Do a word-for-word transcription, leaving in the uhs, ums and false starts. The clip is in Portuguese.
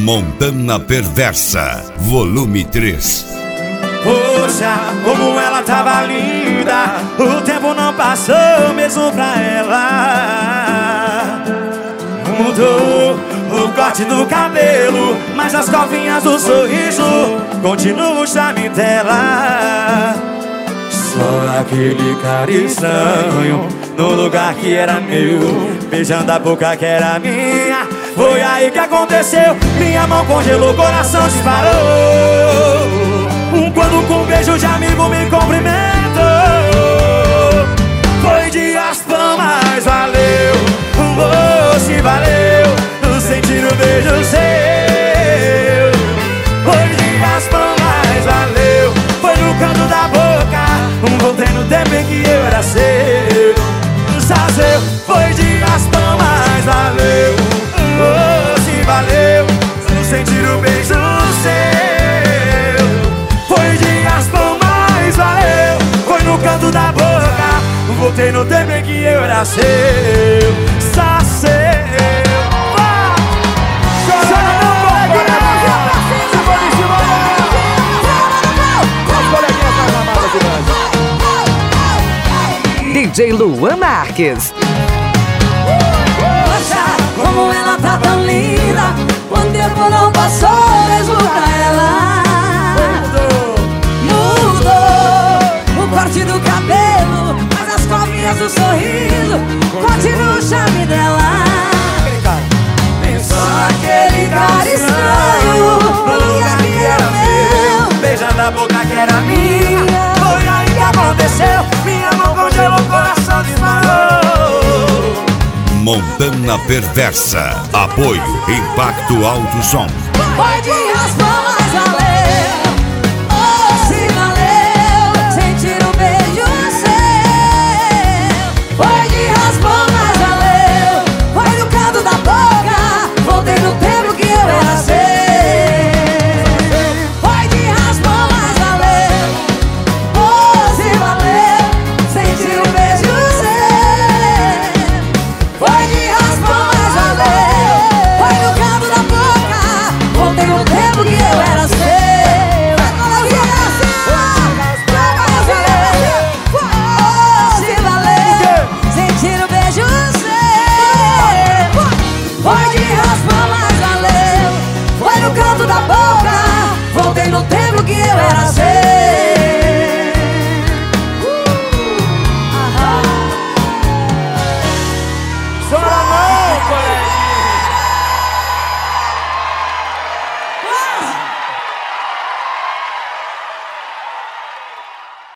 Montana Perversa, volume três. Poxa, como ela tava linda, o tempo não passou mesmo pra ela. Mudou o corte do cabelo, mas as covinhas do sorriso continua o charme dela. Só aquele cara estranho no lugar que era meu, beijando a boca que era minha. Foi aí que aconteceu, minha mão congelou, o coração disparou. Quando com um beijo de amigo me cumprimentou. Foi de raspão, mas valeu. Oh, se valeu, sentir o beijo seu. Foi de raspão, mas valeu. Foi no canto da boca, voltei no tempo em que eu era seu. Sazeu, foi de raspão, mas valeu. Oh, se valeu, sentir o beijo seu. Canto da boca, voltei no tempo em que eu era seu. Só seu. Chora não, coleguinha. Se for de cima, as coleguinhas mais amadas de nós. D J Luan Marques. Poxa, como ela tá tão linda, o tempo não passou mesmo pra ela. Corte do cabelo, mas as covinhas do sorriso continua o charme dela. Só aquele cara estranho no lugar que era meu, beijando a boca que era minha. Foi aí que aconteceu, minha mão congelou, o coração disparou. Montana Perversa, apoio Impacto Alto Som. Foi de raspão.